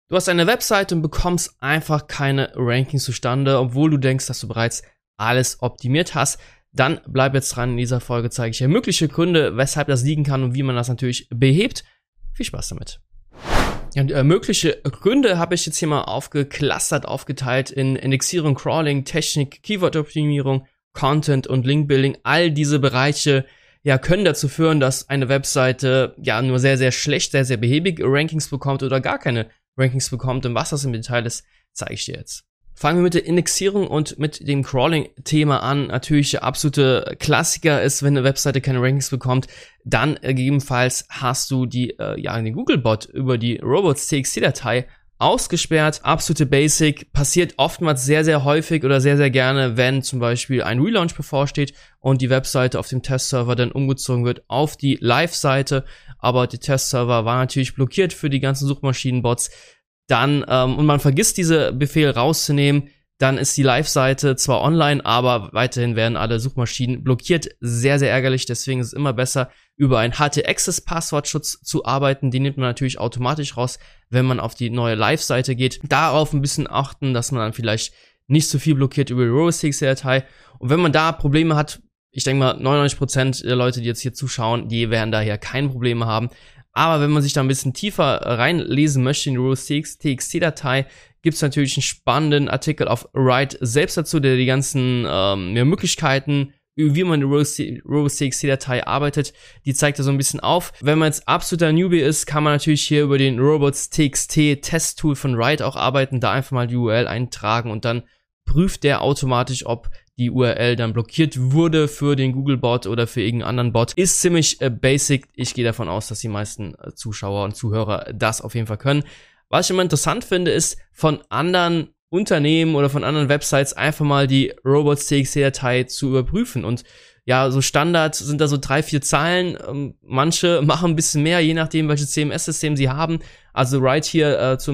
Du hast eine Webseite und bekommst einfach keine Rankings zustande, obwohl du denkst, dass du bereits alles optimiert hast. Dann bleib jetzt dran. In dieser Folge zeige ich dir mögliche Gründe, weshalb das liegen kann und wie man das natürlich behebt. Viel Spaß damit. Ja, und, mögliche Gründe habe ich jetzt hier mal aufgeteilt in Indexierung, Crawling, Technik, Keyword-Optimierung, Content und Link-Building. All diese Bereiche können dazu führen, dass eine Webseite nur sehr, sehr schlecht, sehr, sehr behäbig Rankings bekommt oder gar keine Rankings bekommt. Und was das im Detail ist, zeige ich dir jetzt. Fangen wir mit der Indexierung und mit dem Crawling-Thema an. Natürlich der absolute Klassiker ist, wenn eine Webseite keine Rankings bekommt, dann gegebenenfalls hast du den Googlebot über die robots.txt-Datei ausgesperrt. Absolute Basic, passiert oftmals sehr, sehr häufig oder sehr, sehr gerne, wenn zum Beispiel ein Relaunch bevorsteht und die Webseite auf dem Testserver dann umgezogen wird auf die Live-Seite, aber der Testserver war natürlich blockiert für die ganzen Suchmaschinenbots. Dann, und man vergisst diese Befehl rauszunehmen, dann ist die Live-Seite zwar online, aber weiterhin werden alle Suchmaschinen blockiert. Sehr, sehr ärgerlich, deswegen ist es immer besser, über einen HT-Access-Passwortschutz zu arbeiten. Den nimmt man natürlich automatisch raus, wenn man auf die neue Live-Seite geht. Darauf ein bisschen achten, dass man dann vielleicht nicht so viel blockiert über die robots.txt-Datei. Und wenn man da Probleme hat, ich denke mal 99% der Leute, die jetzt hier zuschauen, die werden daher keine Probleme haben. Aber wenn man sich da ein bisschen tiefer reinlesen möchte in die robots.txt-Datei, gibt es natürlich einen spannenden Artikel auf Write selbst dazu, der die ganzen Möglichkeiten, wie man die robots.txt-Datei arbeitet, die zeigt er so ein bisschen auf. Wenn man jetzt absoluter Newbie ist, kann man natürlich hier über den robots.txt-Test-Tool von Write auch arbeiten, da einfach mal die URL eintragen und dann prüft der automatisch, ob die URL dann blockiert wurde für den Googlebot oder für irgendeinen anderen Bot. Ist ziemlich basic. Ich gehe davon aus, dass die meisten Zuschauer und Zuhörer das auf jeden Fall können. Was ich immer interessant finde, ist von anderen Unternehmen oder von anderen Websites einfach mal die robots.txt-Datei zu überprüfen. Und ja, so Standard sind da so 3-4 Zeilen. Manche machen ein bisschen mehr, je nachdem, welches CMS-System sie haben. Also Write hier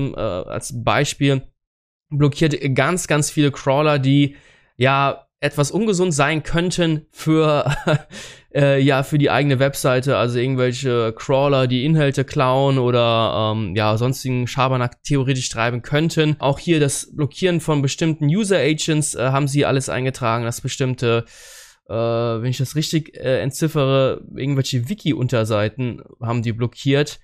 als Beispiel blockiert ganz, ganz viele Crawler, die etwas ungesund sein könnten für für die eigene Webseite, also irgendwelche Crawler, die Inhalte klauen oder sonstigen Schabernack theoretisch treiben könnten. Auch hier das Blockieren von bestimmten User Agents haben sie alles eingetragen, dass bestimmte, wenn ich das richtig entziffere, irgendwelche Wiki-Unterseiten haben die blockiert.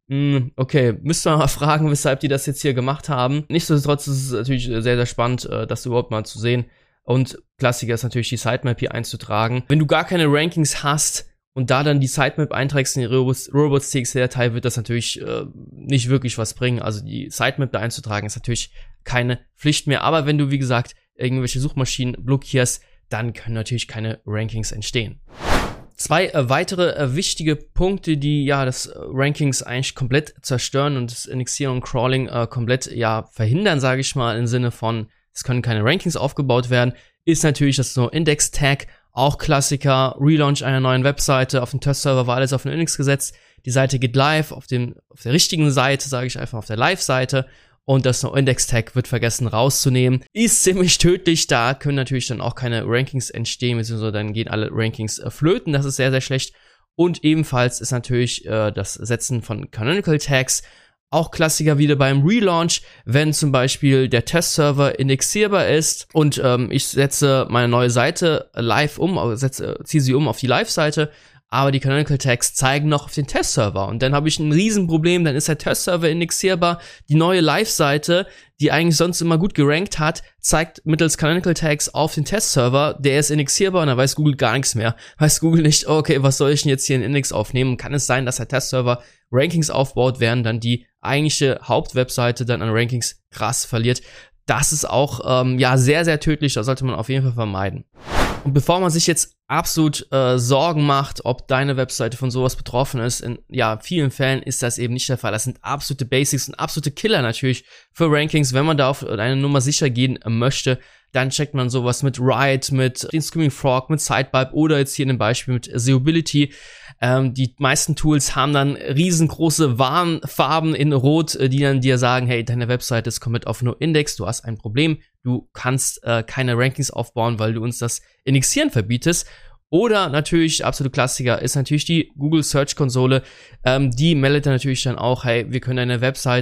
Okay, müsst ihr mal fragen, weshalb die das jetzt hier gemacht haben. Nichtsdestotrotz ist es natürlich sehr, sehr spannend, das überhaupt mal zu sehen. Und Klassiker ist natürlich die Sitemap hier einzutragen. Wenn du gar keine Rankings hast und da dann die Sitemap einträgst in die robots.txt-Datei, wird das natürlich nicht wirklich was bringen. Also die Sitemap da einzutragen ist natürlich keine Pflicht mehr. Aber wenn du, wie gesagt, irgendwelche Suchmaschinen blockierst, dann können natürlich keine Rankings entstehen. Zwei weitere wichtige Punkte, die das Rankings eigentlich komplett zerstören und das Indexieren und Crawling komplett verhindern, sage ich mal, im Sinne von es können keine Rankings aufgebaut werden, ist natürlich das No-Index-Tag, auch Klassiker, Relaunch einer neuen Webseite, auf dem Testserver war alles auf den Index gesetzt, die Seite geht live, auf der richtigen Seite, sage ich einfach, auf der Live-Seite und das No-Index-Tag wird vergessen rauszunehmen, ist ziemlich tödlich, da können natürlich dann auch keine Rankings entstehen, beziehungsweise dann gehen alle Rankings flöten, das ist sehr, sehr schlecht und ebenfalls ist natürlich das Setzen von Canonical Tags auch Klassiker wieder beim Relaunch, wenn zum Beispiel der Testserver indexierbar ist und ich setze meine neue Seite live ziehe sie um auf die Live-Seite, aber die Canonical Tags zeigen noch auf den Testserver und dann habe ich ein Riesenproblem, dann ist der Testserver indexierbar, die neue Live-Seite, die eigentlich sonst immer gut gerankt hat, zeigt mittels Canonical Tags auf den Testserver, der ist indexierbar und da weiß Google gar nichts mehr. Weiß Google nicht, okay, was soll ich denn jetzt hier in Index aufnehmen? Kann es sein, dass der Testserver Rankings aufbaut, während dann die eigentliche Hauptwebseite dann an Rankings krass verliert? Das ist auch sehr, sehr tödlich, das sollte man auf jeden Fall vermeiden. Und bevor man sich jetzt absolut Sorgen macht, ob deine Webseite von sowas betroffen ist, in vielen Fällen ist das eben nicht der Fall. Das sind absolute Basics und absolute Killer natürlich für Rankings. Wenn man da auf eine Nummer sicher gehen möchte, dann checkt man sowas mit Write, mit den Screaming Frog, mit Sitemap oder jetzt hier in dem Beispiel mit Seeability. Die meisten Tools haben dann riesengroße Warnfarben in Rot, die dann dir sagen, hey, deine Webseite ist komplett auf No-Index, du hast ein Problem, du kannst keine Rankings aufbauen, weil du uns das Indexieren verbietest. Oder natürlich, absolute Klassiker, ist natürlich die Google Search Konsole. Die meldet dann natürlich dann auch, hey, wir können deine Webseite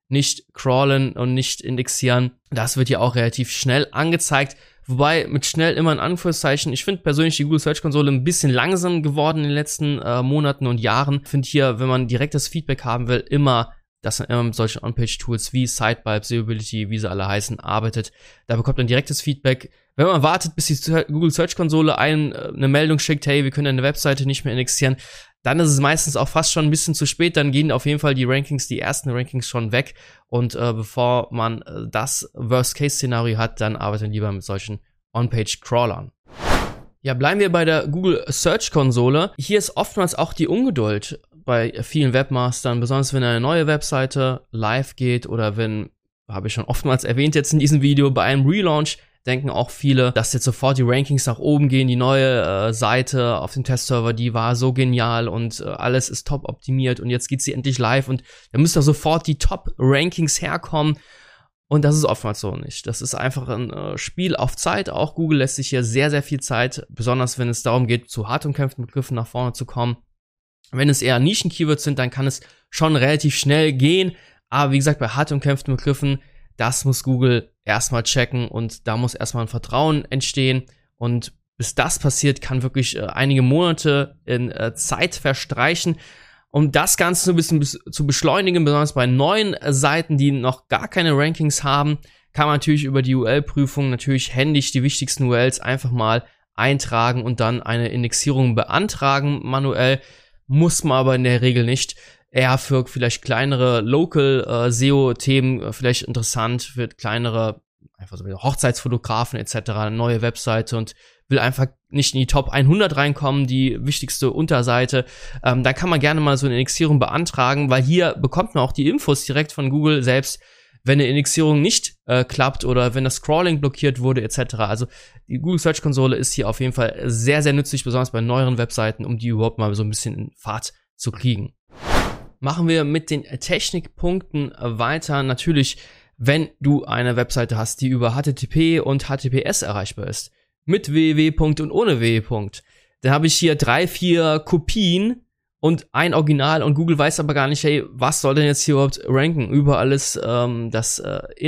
nicht crawlen und nicht indexieren. Das wird hier auch relativ schnell angezeigt. Wobei mit schnell immer in Anführungszeichen, ich finde persönlich die Google Search Konsole ein bisschen langsam geworden in den letzten Monaten und Jahren. Ich finde hier, wenn man direktes Feedback haben will, immer, dass man immer mit solchen On-Page-Tools wie Sitemap, Seeability, wie sie alle heißen, arbeitet. Da bekommt man direktes Feedback. Wenn man wartet, bis die Google Search Konsole eine Meldung schickt, hey, wir können deine Webseite nicht mehr indexieren, dann ist es meistens auch fast schon ein bisschen zu spät. Dann gehen auf jeden Fall die ersten Rankings schon weg. Und bevor man das Worst-Case-Szenario hat, dann arbeitet man lieber mit solchen On-Page-Crawlern. Ja, bleiben wir bei der Google Search Konsole. Hier ist oftmals auch die Ungeduld bei vielen Webmastern, besonders wenn eine neue Webseite live geht oder wenn, habe ich schon oftmals erwähnt jetzt in diesem Video, bei einem Relaunch denken auch viele, dass jetzt sofort die Rankings nach oben gehen. Die neue Seite auf dem Testserver, die war so genial und alles ist top optimiert und jetzt geht sie endlich live und da müssen doch sofort die Top-Rankings herkommen. Und das ist oftmals so nicht. Das ist einfach ein Spiel auf Zeit. Auch Google lässt sich hier sehr, sehr viel Zeit, besonders wenn es darum geht, zu hart umkämpften Begriffen nach vorne zu kommen. Wenn es eher Nischen-Keywords sind, dann kann es schon relativ schnell gehen. Aber wie gesagt, bei hart umkämpften Begriffen, das muss Google erstmal checken und da muss erstmal ein Vertrauen entstehen. Und bis das passiert, kann wirklich einige Monate in Zeit verstreichen. Um das Ganze so ein bisschen zu beschleunigen, besonders bei neuen Seiten, die noch gar keine Rankings haben, kann man natürlich über die URL-Prüfung natürlich händisch die wichtigsten URLs einfach mal eintragen und dann eine Indexierung beantragen manuell. Muss man aber in der Regel nicht. Eher für vielleicht kleinere Local SEO-Themen vielleicht interessant, für kleinere einfach so wie Hochzeitsfotografen etc., eine neue Webseite und will einfach nicht in die Top 100 reinkommen, die wichtigste Unterseite, dann kann man gerne mal so eine Indexierung beantragen, weil hier bekommt man auch die Infos direkt von Google selbst, wenn eine Indexierung nicht klappt oder wenn das Scrolling blockiert wurde etc. Also die Google Search Konsole ist hier auf jeden Fall sehr, sehr nützlich, besonders bei neueren Webseiten, um die überhaupt mal so ein bisschen in Fahrt zu kriegen. Machen wir mit den Technikpunkten weiter. Natürlich, wenn du eine Webseite hast, die über HTTP und HTTPS erreichbar ist, mit www. und ohne www. Dann habe ich hier 3-4 Kopien und ein Original und Google weiß aber gar nicht, hey, was soll denn jetzt hier überhaupt ranken? Überall ist das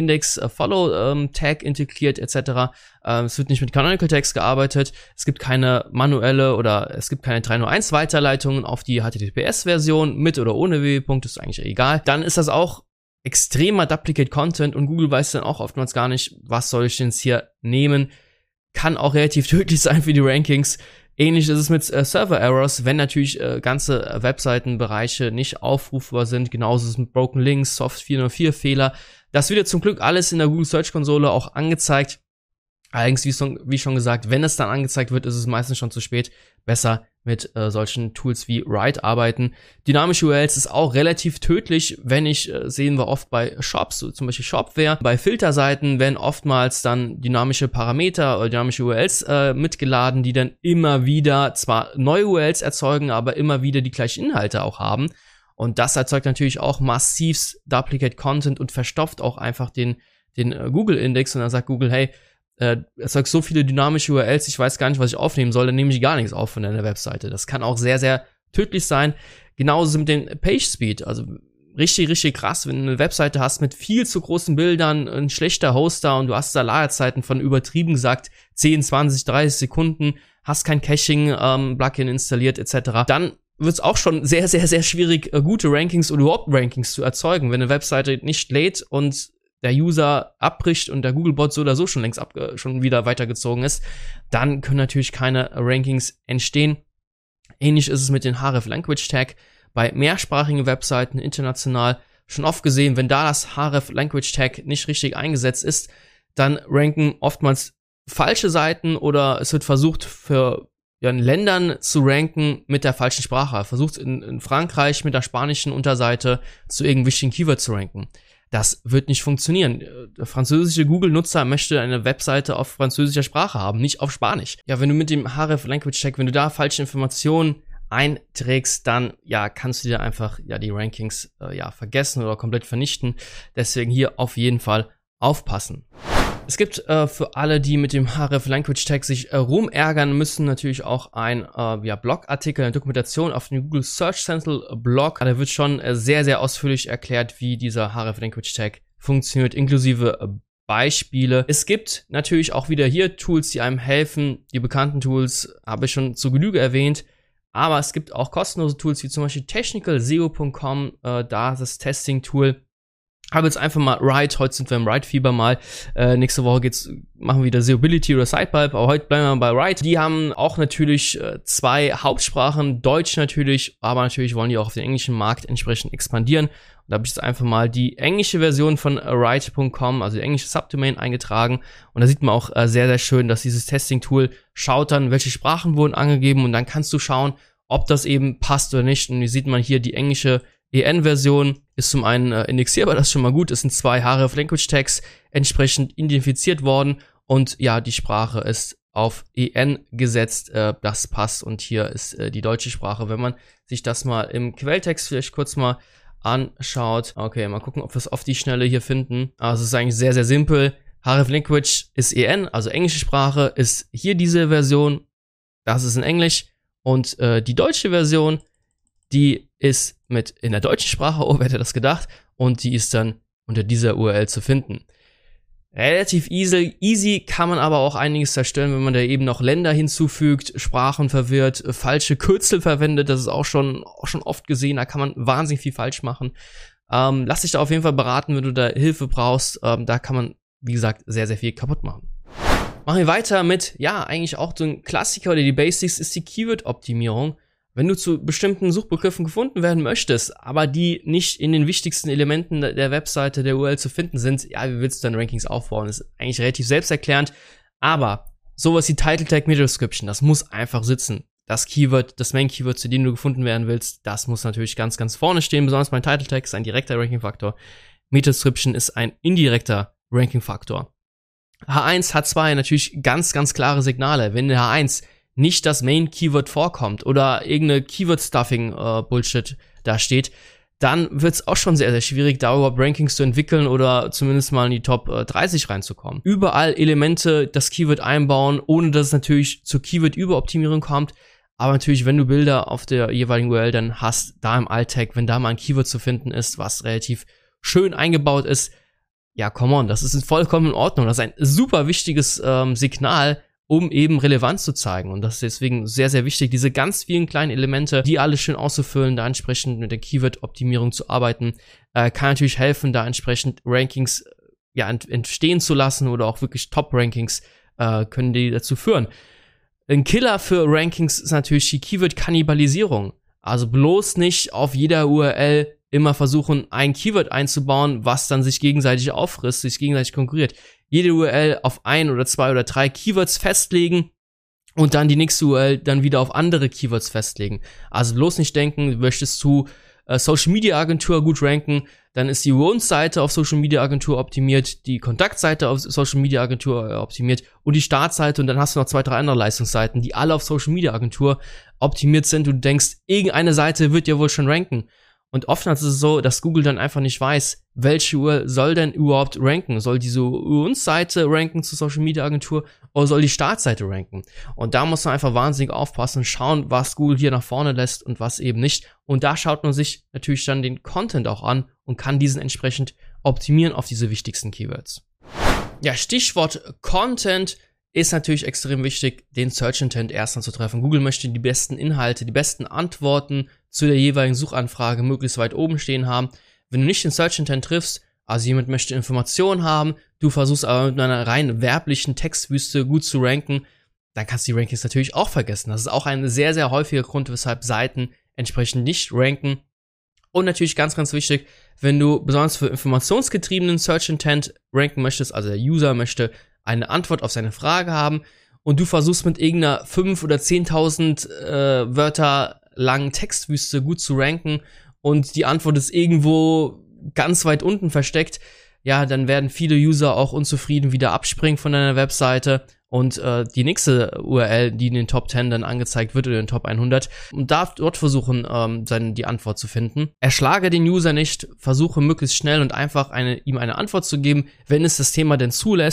Index-Follow-Tag integriert etc. Es wird nicht mit Canonical Tags gearbeitet. Es gibt keine manuelle oder es gibt keine 301-Weiterleitungen auf die HTTPS-Version mit oder ohne www. Ist eigentlich egal. Dann ist das auch extremer Duplicate Content und Google weiß dann auch oftmals gar nicht, was soll ich denn jetzt hier nehmen. Kann auch relativ tödlich sein für die Rankings. Ähnlich ist es mit Server-Errors, wenn natürlich ganze Webseitenbereiche nicht aufrufbar sind. Genauso ist es mit Broken Links, Soft 404-Fehler. Das wird ja zum Glück alles in der Google Search Konsole auch angezeigt. Allerdings, wie schon gesagt, wenn es dann angezeigt wird, ist es meistens schon zu spät. Besser mit solchen Tools wie Write arbeiten. Dynamische URLs ist auch relativ tödlich, sehen wir oft bei Shops, so zum Beispiel Shopware. Bei Filterseiten werden oftmals dann dynamische Parameter oder dynamische URLs mitgeladen, die dann immer wieder zwar neue URLs erzeugen, aber immer wieder die gleichen Inhalte auch haben. Und das erzeugt natürlich auch massiv Duplicate Content und verstopft auch einfach den Google-Index. Und dann sagt Google, hey, erzeugt so viele dynamische URLs, ich weiß gar nicht, was ich aufnehmen soll, dann nehme ich gar nichts auf von deiner Webseite. Das kann auch sehr, sehr tödlich sein. Genauso mit dem Page Speed, also richtig, richtig krass, wenn du eine Webseite hast mit viel zu großen Bildern, ein schlechter Hoster und du hast da Ladezeiten von übertrieben gesagt 10, 20, 30 Sekunden, hast kein Caching-Plugin installiert etc., dann wird es auch schon sehr, sehr, sehr schwierig, gute Rankings oder überhaupt Rankings zu erzeugen, wenn eine Webseite nicht lädt und der User abbricht und der Googlebot so oder so schon längst schon wieder weitergezogen ist, dann können natürlich keine Rankings entstehen. Ähnlich ist es mit den href Language Tag bei mehrsprachigen Webseiten international schon oft gesehen, wenn da das href Language Tag nicht richtig eingesetzt ist, dann ranken oftmals falsche Seiten oder es wird versucht für in Ländern zu ranken mit der falschen Sprache. Versucht in Frankreich mit der spanischen Unterseite zu irgendwelchen Keywords zu ranken. Das wird nicht funktionieren. Der französische Google-Nutzer möchte eine Webseite auf französischer Sprache haben, nicht auf Spanisch. Ja, wenn du mit dem href Language Tag, wenn du da falsche Informationen einträgst, dann ja kannst du dir einfach die Rankings vergessen oder komplett vernichten. Deswegen hier auf jeden Fall aufpassen. Es gibt für alle, die mit dem href Language Tag sich rumärgern müssen, natürlich auch ein Blogartikel, eine Dokumentation auf dem Google Search Central Blog. Da wird schon sehr, sehr ausführlich erklärt, wie dieser href Language Tag funktioniert, inklusive Beispiele. Es gibt natürlich auch wieder hier Tools, die einem helfen. Die bekannten Tools habe ich schon zur Genüge erwähnt. Aber es gibt auch kostenlose Tools, wie zum Beispiel technicalseo.com, da das Testing-Tool. Habe jetzt einfach mal Write, heute sind wir im Write-Fieber mal. Nächste Woche machen wir wieder Seobility oder SciPipe, aber heute bleiben wir bei Write. Die haben auch natürlich 2 Hauptsprachen, Deutsch natürlich, aber natürlich wollen die auch auf den englischen Markt entsprechend expandieren. Und da habe ich jetzt einfach mal die englische Version von Write.com, also die englische Subdomain eingetragen. Und da sieht man auch sehr, sehr schön, dass dieses Testing-Tool schaut dann, welche Sprachen wurden angegeben und dann kannst du schauen, ob das eben passt oder nicht. Und hier sieht man hier die englische EN-Version ist zum einen indexierbar, das ist schon mal gut. Es sind 2 href Language Tags entsprechend identifiziert worden und ja, die Sprache ist auf EN gesetzt, das passt und hier ist die deutsche Sprache. Wenn man sich das mal im Quelltext vielleicht kurz mal anschaut, okay, mal gucken, ob wir es auf die Schnelle hier finden. Also es ist eigentlich sehr, sehr simpel. href Language ist EN, also englische Sprache, ist hier diese Version, das ist in Englisch und die deutsche Version, die ist mit in der deutschen Sprache, oh, wer hätte das gedacht, und die ist dann unter dieser URL zu finden. Relativ easy kann man aber auch einiges zerstören, wenn man da eben noch Länder hinzufügt, Sprachen verwirrt, falsche Kürzel verwendet, das ist auch schon oft gesehen, da kann man wahnsinnig viel falsch machen. Lass dich da auf jeden Fall beraten, wenn du da Hilfe brauchst, da kann man, wie gesagt, sehr, sehr viel kaputt machen. Machen wir weiter mit, ja, eigentlich auch so ein Klassiker oder die Basics ist die Keyword-Optimierung. Wenn du zu bestimmten Suchbegriffen gefunden werden möchtest, aber die nicht in den wichtigsten Elementen der Webseite, der URL zu finden sind, ja, wie willst du dann Rankings aufbauen? Das ist eigentlich relativ selbsterklärend, aber sowas wie Title Tag, Meta Description, das muss einfach sitzen. Das Keyword, das Main-Keyword, zu dem du gefunden werden willst, das muss natürlich ganz, ganz vorne stehen, besonders mein Title Tag ist ein direkter Ranking-Faktor. Meta Description ist ein indirekter Ranking-Faktor. H1, H2 natürlich ganz, ganz klare Signale. Wenn in H1 nicht das Main-Keyword vorkommt oder irgendeine Keyword-Stuffing-Bullshit da steht, dann wird es auch schon sehr, sehr schwierig, da überhaupt Rankings zu entwickeln oder zumindest mal in die Top 30 reinzukommen. Überall Elemente, das Keyword einbauen, ohne dass es natürlich zur Keyword-Überoptimierung kommt. Aber natürlich, wenn du Bilder auf der jeweiligen URL dann hast, da im Alt-Tag, wenn da mal ein Keyword zu finden ist, was relativ schön eingebaut ist, ja, come on, das ist vollkommen in Ordnung. Das ist ein super wichtiges Signal, um eben Relevanz zu zeigen. Und das ist deswegen sehr, sehr wichtig, diese ganz vielen kleinen Elemente, die alle schön auszufüllen, da entsprechend mit der Keyword-Optimierung zu arbeiten, kann natürlich helfen, da entsprechend Rankings entstehen zu lassen oder auch wirklich Top-Rankings können die dazu führen. Ein Killer für Rankings ist natürlich die Keyword-Kannibalisierung. Also bloß nicht auf jeder URL immer versuchen, ein Keyword einzubauen, was dann sich gegenseitig auffrisst, sich gegenseitig konkurriert. Jede URL auf 1 oder 2 oder 3 Keywords festlegen und dann die nächste URL dann wieder auf andere Keywords festlegen. Also bloß nicht denken, du möchtest zu Social Media Agentur gut ranken, dann ist die Wunschseite auf Social Media Agentur optimiert, die Kontaktseite auf Social Media Agentur optimiert und die Startseite und dann hast du noch 2, 3 andere Leistungsseiten, die alle auf Social Media Agentur optimiert sind und du denkst, irgendeine Seite wird ja wohl schon ranken. Und oftmals ist es so, dass Google dann einfach nicht weiß, welche URL soll denn überhaupt ranken. Soll diese Uns-Seite ranken zur Social Media Agentur oder soll die Startseite ranken? Und da muss man einfach wahnsinnig aufpassen und schauen, was Google hier nach vorne lässt und was eben nicht. Und da schaut man sich natürlich dann den Content auch an und kann diesen entsprechend optimieren auf diese wichtigsten Keywords. Ja, Stichwort Content ist natürlich extrem wichtig, den Search Intent erst anzutreffen. Google möchte die besten Inhalte, die besten Antworten zu der jeweiligen Suchanfrage möglichst weit oben stehen haben. Wenn du nicht den Search Intent triffst, also jemand möchte Informationen haben, du versuchst aber mit einer rein werblichen Textwüste gut zu ranken, dann kannst du die Rankings natürlich auch vergessen. Das ist auch ein sehr, sehr häufiger Grund, weshalb Seiten entsprechend nicht ranken. Und natürlich ganz, ganz wichtig, wenn du besonders für informationsgetriebenen Search Intent ranken möchtest, also der User möchte eine Antwort auf seine Frage haben und du versuchst mit irgendeiner 5.000 oder 10.000 Wörter langen Textwüste gut zu ranken und die Antwort ist irgendwo ganz weit unten versteckt, ja, dann werden viele User auch unzufrieden wieder abspringen von deiner Webseite und die nächste URL, die in den Top 10 dann angezeigt wird oder in den Top 100 und darf dort versuchen, die Antwort zu finden. Erschlage den User nicht, versuche möglichst schnell und einfach ihm eine Antwort zu geben, wenn es das Thema denn zulässt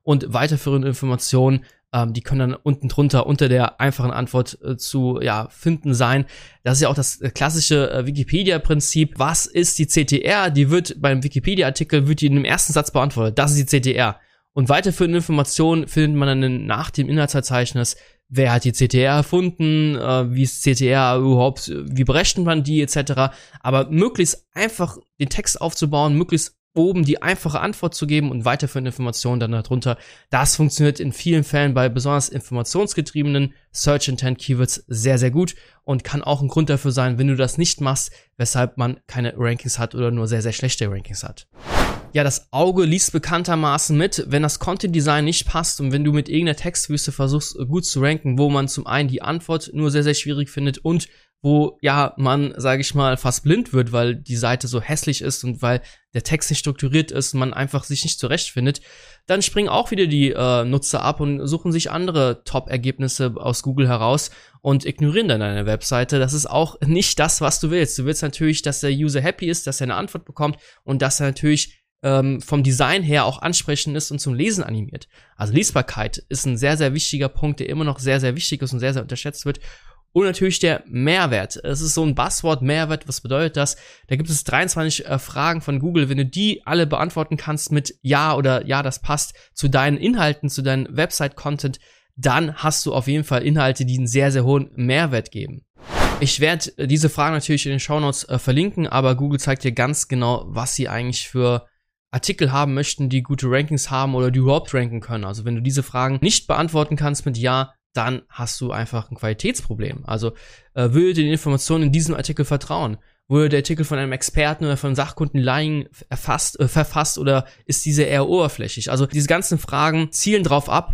und weiterführende Informationen, die können dann unten drunter unter der einfachen Antwort zu finden sein. Das ist ja auch das klassische Wikipedia-Prinzip. Was ist die CTR? Die wird beim Wikipedia-Artikel in dem ersten Satz beantwortet. Das ist die CTR. Und weiterführende Informationen findet man dann nach dem Inhaltsverzeichnis. Wer hat die CTR erfunden? Wie ist CTR überhaupt? Wie berechnet man die etc.? Aber möglichst einfach den Text aufzubauen, möglichst oben die einfache Antwort zu geben und weiterführende Informationen dann darunter. Das funktioniert in vielen Fällen bei besonders informationsgetriebenen Search Intent Keywords sehr, sehr gut und kann auch ein Grund dafür sein, wenn du das nicht machst, weshalb man keine Rankings hat oder nur sehr, sehr schlechte Rankings hat. Ja, das Auge liest bekanntermaßen mit, wenn das Content Design nicht passt und wenn du mit irgendeiner Textwüste versuchst, gut zu ranken, wo man zum einen die Antwort nur sehr, sehr schwierig findet und wo, man, sage ich mal, fast blind wird, weil die Seite so hässlich ist und weil der Text nicht strukturiert ist und man einfach sich nicht zurechtfindet, dann springen auch wieder die Nutzer ab und suchen sich andere Top-Ergebnisse aus Google heraus und ignorieren dann deine Webseite. Das ist auch nicht das, was du willst. Du willst natürlich, dass der User happy ist, dass er eine Antwort bekommt und dass er natürlich vom Design her auch ansprechend ist und zum Lesen animiert. Also Lesbarkeit ist ein sehr, sehr wichtiger Punkt, der immer noch sehr, sehr wichtig ist und sehr, sehr unterschätzt wird. Und natürlich der Mehrwert. Es ist so ein Buzzword, Mehrwert. Was bedeutet das? Da gibt es 23 Fragen von Google. Wenn du die alle beantworten kannst mit Ja oder Ja, das passt zu deinen Inhalten, zu deinem Website-Content, dann hast du auf jeden Fall Inhalte, die einen sehr, sehr hohen Mehrwert geben. Ich werde diese Fragen natürlich in den Shownotes verlinken, aber Google zeigt dir ganz genau, was sie eigentlich für Artikel haben möchten, die gute Rankings haben oder die überhaupt ranken können. Also wenn du diese Fragen nicht beantworten kannst mit Ja, dann hast du einfach ein Qualitätsproblem. Also würde den Informationen in diesem Artikel vertrauen? Wurde der Artikel von einem Experten oder von Sachkundenlaien verfasst oder ist dieser eher oberflächlich? Also diese ganzen Fragen zielen drauf ab,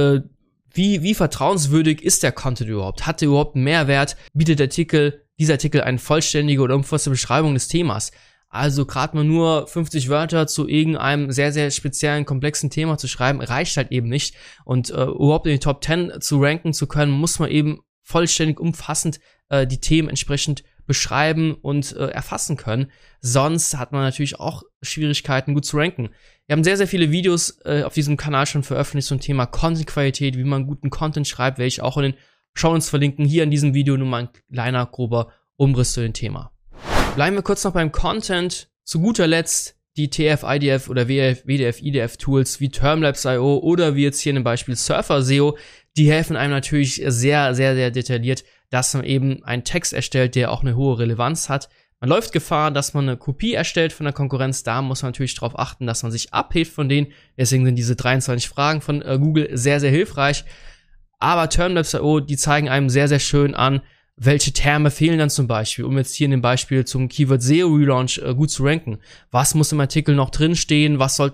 wie vertrauenswürdig ist der Content überhaupt? Hat der überhaupt einen Mehrwert? Bietet dieser Artikel eine vollständige oder umfassende Beschreibung des Themas? Also gerade mal nur 50 Wörter zu irgendeinem sehr, sehr speziellen, komplexen Thema zu schreiben, reicht halt eben nicht. Und überhaupt in die Top 10 zu ranken zu können, muss man eben vollständig, umfassend die Themen entsprechend beschreiben und erfassen können. Sonst hat man natürlich auch Schwierigkeiten, gut zu ranken. Wir haben sehr, sehr viele Videos auf diesem Kanal schon veröffentlicht zum Thema Content-Qualität, wie man guten Content schreibt, werde ich auch in den Shownotes verlinken. Hier in diesem Video nur mal ein kleiner, grober Umriss zu dem Thema. Bleiben wir kurz noch beim Content. Zu guter Letzt die TF-IDF oder WDF-IDF-Tools wie Termlabs.io oder wie jetzt hier in dem Beispiel Surfer SEO, die helfen einem natürlich sehr, sehr, sehr detailliert, dass man eben einen Text erstellt, der auch eine hohe Relevanz hat. Man läuft Gefahr, dass man eine Kopie erstellt von der Konkurrenz. Da muss man natürlich darauf achten, dass man sich abhebt von denen. Deswegen sind diese 23 Fragen von Google sehr, sehr hilfreich. Aber Termlabs.io, die zeigen einem sehr, sehr schön an, welche Terme fehlen dann zum Beispiel, um jetzt hier in dem Beispiel zum Keyword SEO Relaunch gut zu ranken. Was muss im Artikel noch drinstehen?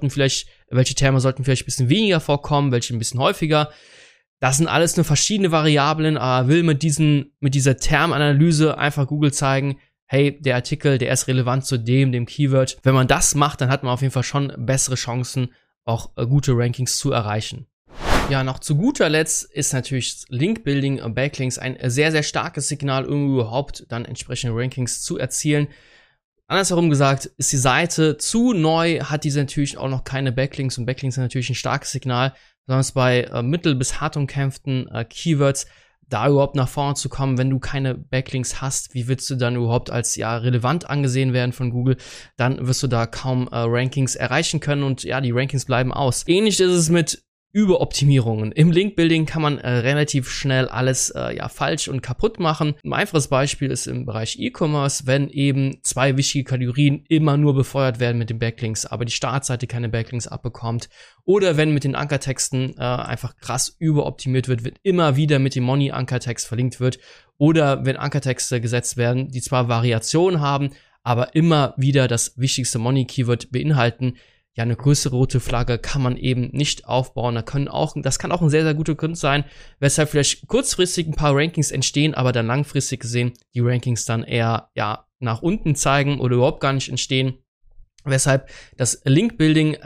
Welche Terme sollten vielleicht ein bisschen weniger vorkommen, welche ein bisschen häufiger? Das sind alles nur verschiedene Variablen, aber will mit dieser Termanalyse einfach Google zeigen, hey, der Artikel, der ist relevant zu dem Keyword. Wenn man das macht, dann hat man auf jeden Fall schon bessere Chancen, auch gute Rankings zu erreichen. Ja, noch zu guter Letzt ist natürlich Link-Building und Backlinks ein sehr, sehr starkes Signal, um überhaupt dann entsprechende Rankings zu erzielen. Andersherum gesagt, ist die Seite zu neu, hat diese natürlich auch noch keine Backlinks und Backlinks sind natürlich ein starkes Signal, besonders bei mittel- bis hart umkämpften Keywords, da überhaupt nach vorne zu kommen, wenn du keine Backlinks hast, wie willst du dann überhaupt als relevant angesehen werden von Google, dann wirst du da kaum Rankings erreichen können und die Rankings bleiben aus. Ähnlich ist es mit Überoptimierungen. Im Link-Building kann man relativ schnell alles falsch und kaputt machen. Ein einfaches Beispiel ist im Bereich E-Commerce, wenn eben 2 wichtige Kategorien immer nur befeuert werden mit den Backlinks, aber die Startseite keine Backlinks abbekommt. Oder wenn mit den Ankertexten einfach krass überoptimiert wird, immer wieder mit dem Money-Ankertext verlinkt wird. Oder wenn Ankertexte gesetzt werden, die zwar Variationen haben, aber immer wieder das wichtigste Money-Keyword beinhalten. Ja, eine größere rote Flagge kann man eben nicht aufbauen. Das kann auch ein sehr, sehr guter Grund sein, weshalb vielleicht kurzfristig ein paar Rankings entstehen, aber dann langfristig gesehen die Rankings dann eher nach unten zeigen oder überhaupt gar nicht entstehen. Weshalb das Link-Building,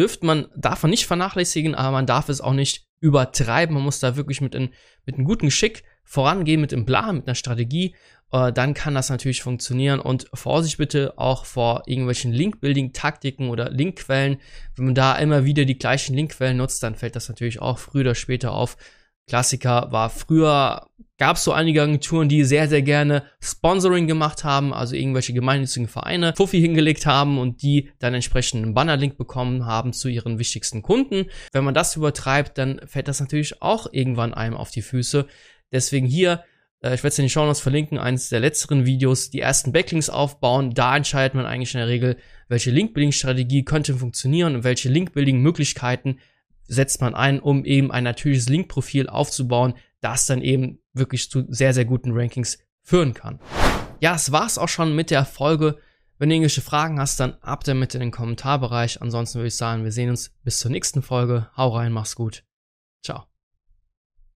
darf man nicht vernachlässigen, aber man darf es auch nicht übertreiben. Man muss da wirklich mit einem guten Geschick vorangehen mit dem Plan, mit einer Strategie, dann kann das natürlich funktionieren. Und Vorsicht bitte auch vor irgendwelchen Link-Building-Taktiken oder Linkquellen. Wenn man da immer wieder die gleichen Linkquellen nutzt, dann fällt das natürlich auch früher oder später auf. Klassiker war früher, gab es so einige Agenturen, die sehr, sehr gerne Sponsoring gemacht haben, also irgendwelche gemeinnützigen Vereine Fuffi hingelegt haben und die dann entsprechend einen Bannerlink bekommen haben zu ihren wichtigsten Kunden. Wenn man das übertreibt, dann fällt das natürlich auch irgendwann einem auf die Füße. Deswegen hier, ich werde es in den Shownotes verlinken, eines der letzteren Videos, die ersten Backlinks aufbauen. Da entscheidet man eigentlich in der Regel, welche Link-Building-Strategie könnte funktionieren und welche Link-Building-Möglichkeiten setzt man ein, um eben ein natürliches Link-Profil aufzubauen, das dann eben wirklich zu sehr, sehr guten Rankings führen kann. Ja, das war's auch schon mit der Folge. Wenn du irgendwelche Fragen hast, dann ab damit in den Kommentarbereich. Ansonsten würde ich sagen, wir sehen uns bis zur nächsten Folge. Hau rein, mach's gut. Ciao.